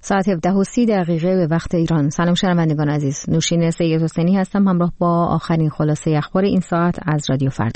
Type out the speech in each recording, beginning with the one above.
ساعت 17:30 به وقت ایران. سلام شنوندگان عزیز، نوشین سید حسینی هستم همراه با آخرین خلاصه اخبار این ساعت از رادیو فردا.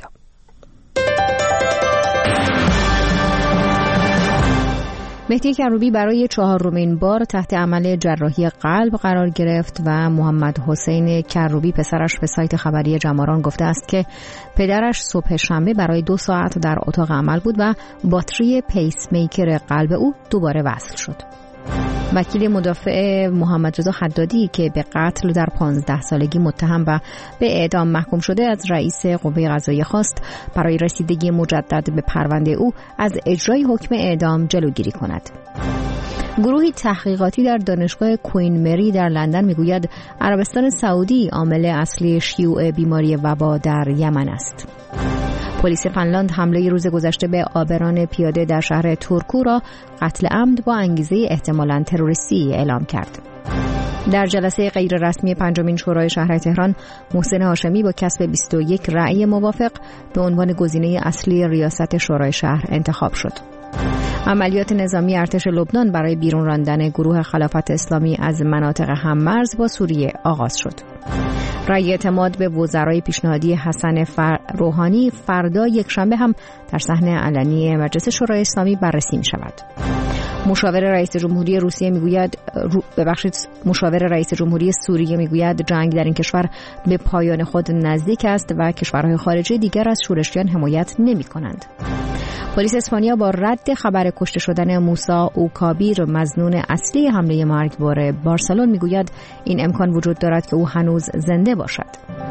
مهدی کروبی برای 4مین بار تحت عمل جراحی قلب قرار گرفت و محمد حسین کروبی پسرش به سایت خبری جماران گفته است که پدرش صبح شنبه برای 2 ساعت در اتاق عمل بود و باتری پیس میکر قلب او دوباره وصل شد. وکیل مدافع محمد رضا حدادی که به قتل در 15 سالگی متهم و به اعدام محکوم شده از رئیس قوه قضاییه خواست برای رسیدگی مجدد به پرونده او از اجرای حکم اعدام جلوگیری کند. گروهی تحقیقاتی در دانشگاه کوین مری در لندن میگوید عربستان سعودی عامل اصلی شیوع بیماری وبا در یمن است. پلیس فنلاند حمله روز گذشته به آبران پیاده در شهر تورکو را قتل عمد با انگیزه احتمالاً تروریستی اعلام کرد. در جلسه غیر رسمی 5مین شورای شهر تهران، محسن هاشمی با کسب 21 رأی موافق به عنوان گزینه اصلی ریاست شورای شهر انتخاب شد. عملیات نظامی ارتش لبنان برای بیرون راندن گروه خلافت اسلامی از مناطق هممرز با سوریه آغاز شد. رأی اعتماد به وزرای پیشنهادی حسن روحانی فردا یکشنبه هم در صحن علنی مجلس شورای اسلامی بررسی می شود. مشاور رئیس جمهوری سوریه میگوید جنگ در این کشور به پایان خود نزدیک است و کشورهای خارجی دیگر از شورشیان حمایت نمی کنند. پلیس اسپانیا با رد خبر کشته شدن موسی اوکابیر مظنون اصلی حمله مرگبار بارسلون میگوید این امکان وجود دارد که او هنوز زنده باشد.